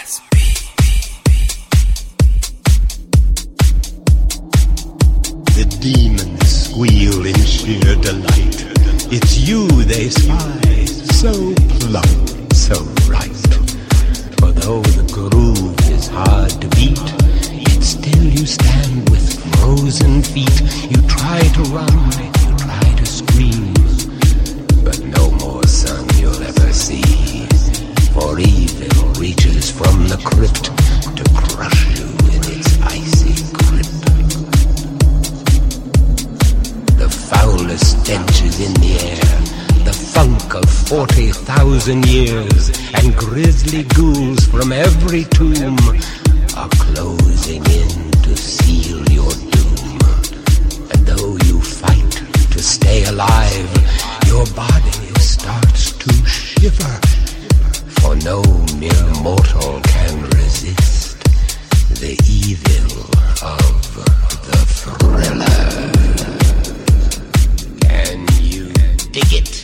The demons squeal in sheer delight. It's you they spy, so plump, so right. For though the groove is hard to beat, yet still you stand with frozen feet. You try to run, you try to scream, but no more sun you'll ever see. For evil reaches from the crypt to crush you in its icy grip. The foulest stench is in the air, the funk of 40,000 years, and grisly ghouls from every tomb are closing in to seal your doom. And though you fight to stay alive, your body starts to shiver, for no mere mortal can resist the evil of the thriller. Can you dig it?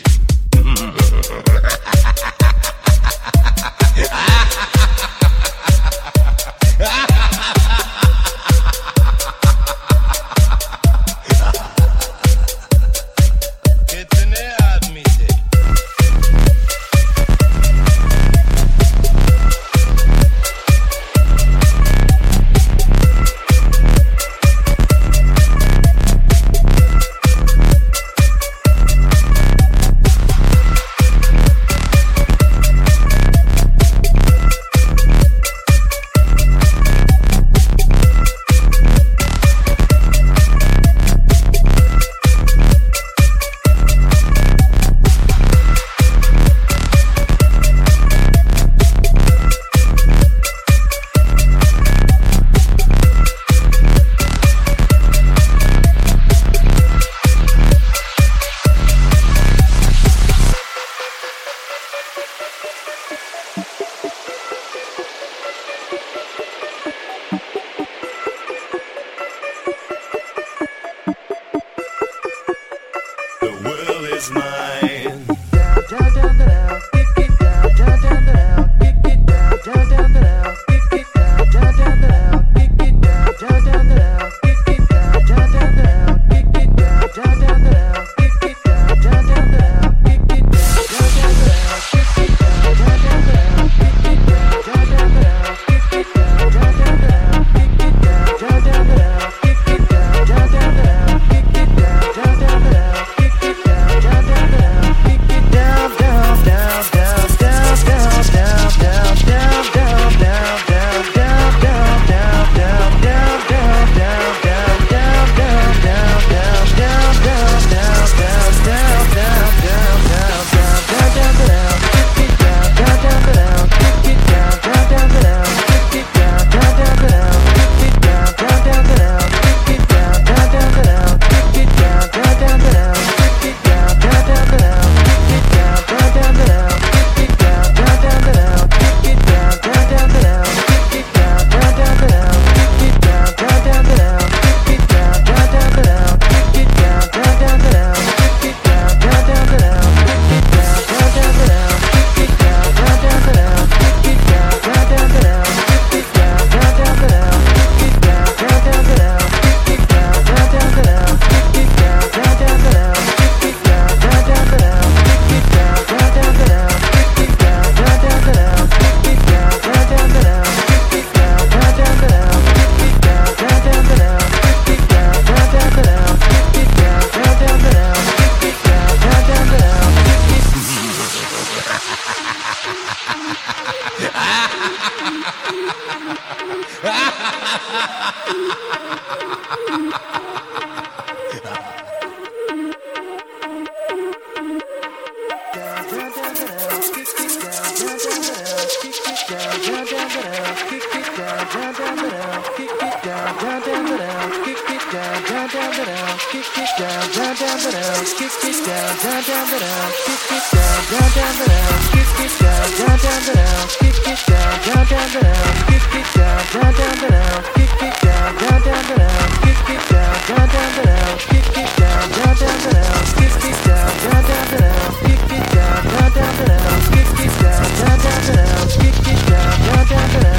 Down.